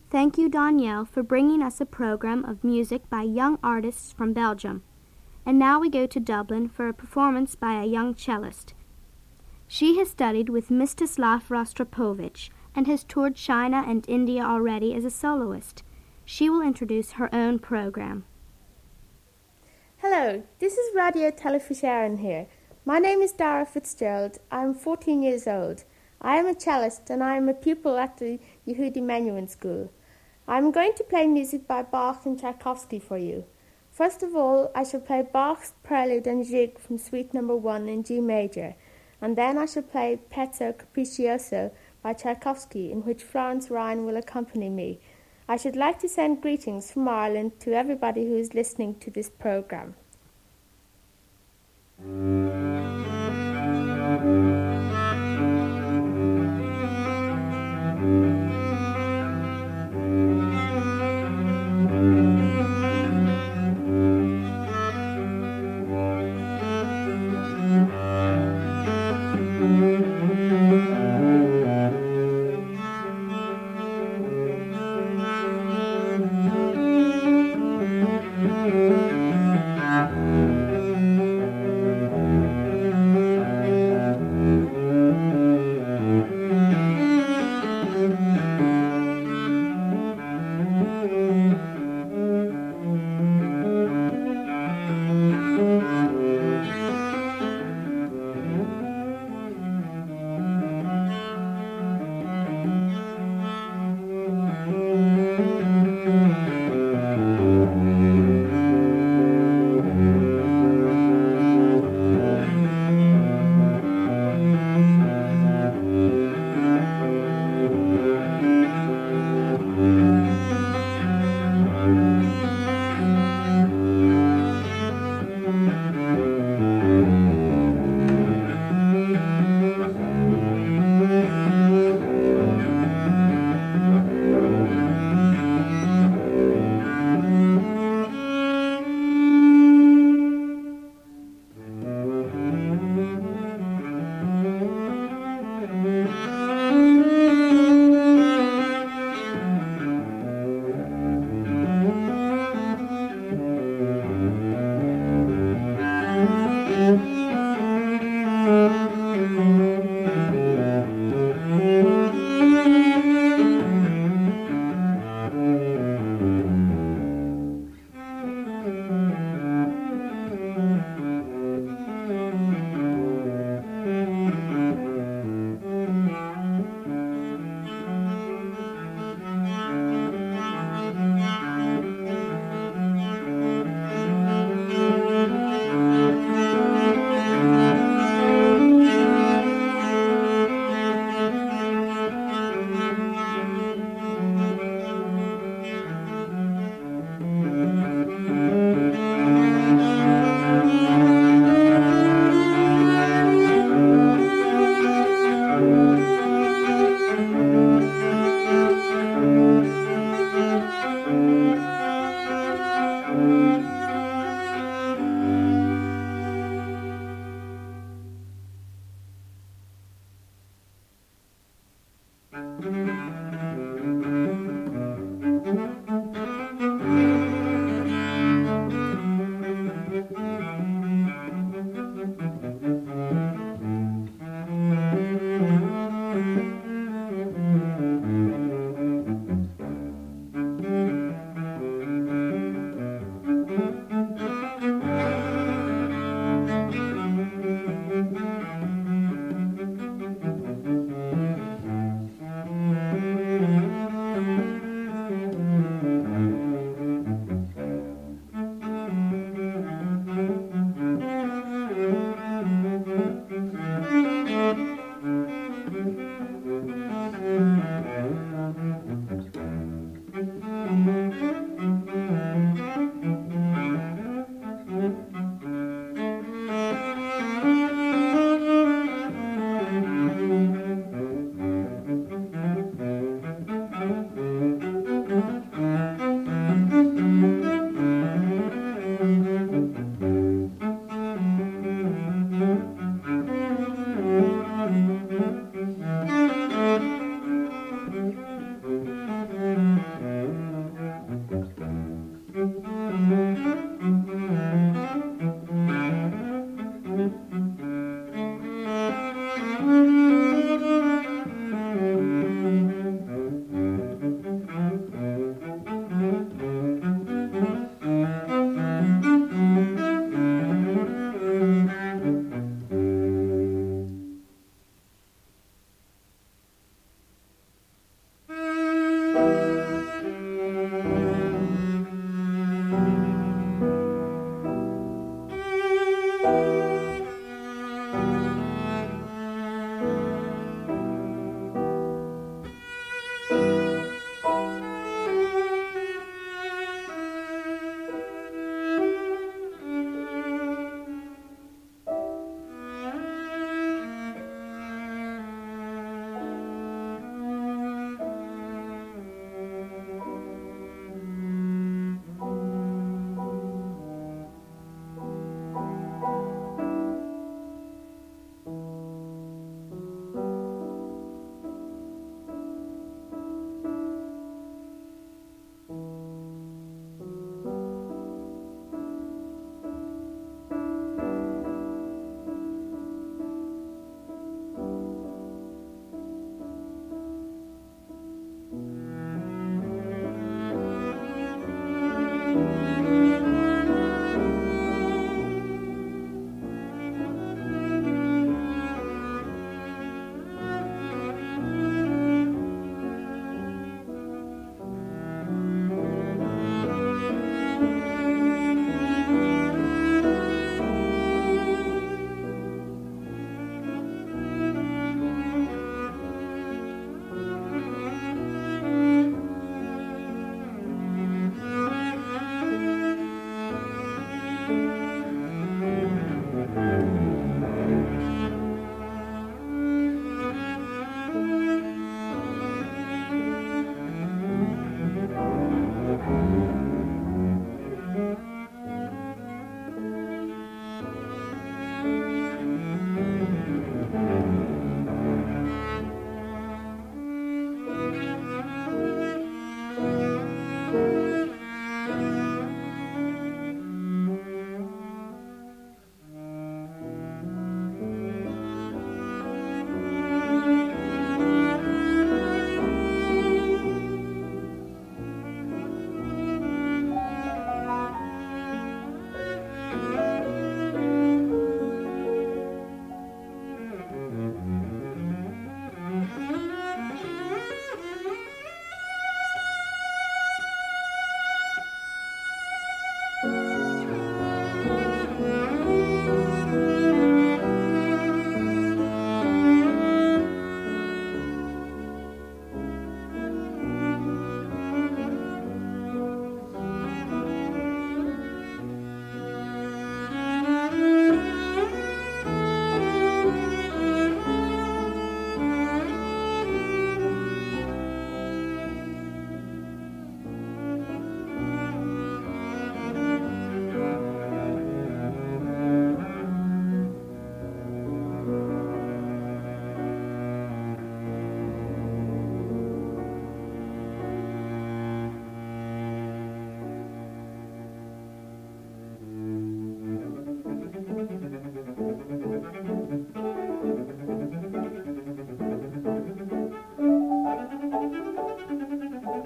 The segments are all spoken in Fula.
Thank you, Danielle, for bringing us a program of music by young artists from Belgium. And now we go to Dublin for a performance by a young cellist. She has studied with Mstislav Rostropovich and has toured China and India already as a soloist. She will introduce her own program. Hello, this is Radio Telefisharan here. My name is Dara Fitzgerald. I am 14 years old. I am a cellist and I am a pupil at the Yehudi Menuhin School. I am going to play music by Bach and Tchaikovsky for you. First of all, I shall play Bach's Prelude and Jig from Suite No. 1 in G major, and then I shall play Pezzo Capriccioso by Tchaikovsky, in which Florence Ryan will accompany me. I should like to send greetings from Ireland to everybody who is listening to this program.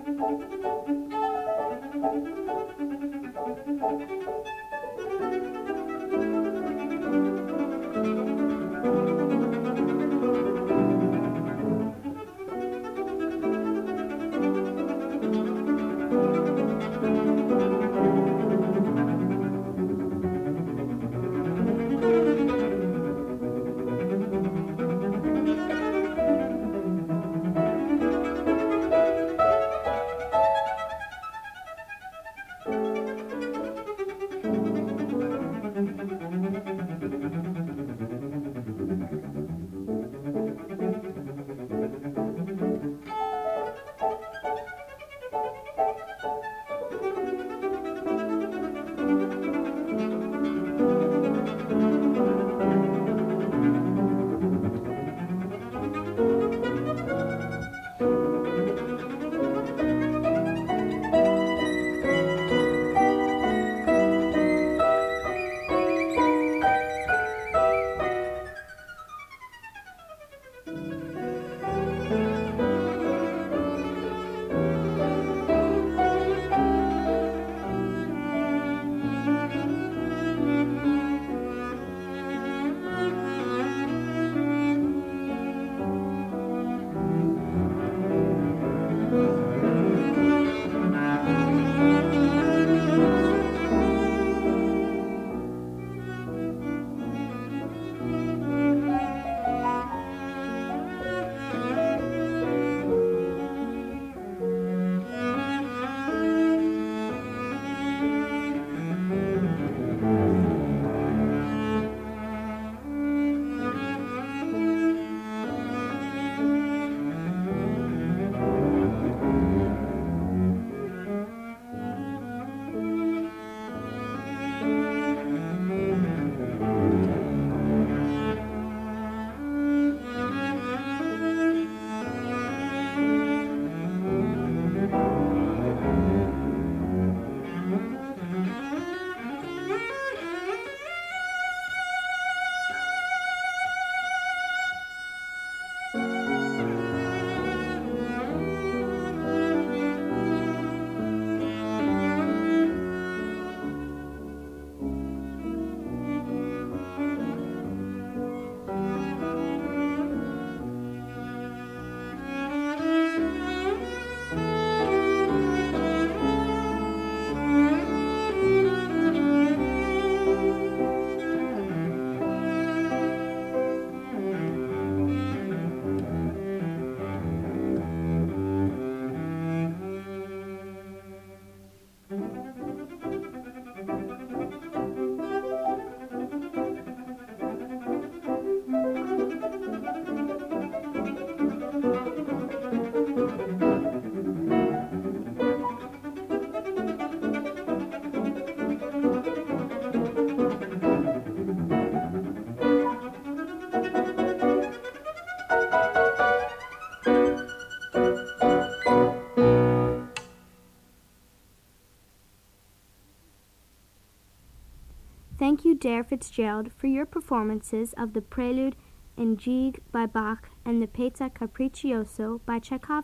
Thank you, Dara Fitzgerald, for your performances of the Prelude in Gigue by Bach and the Pezza Capriccioso by Tchaikovsky.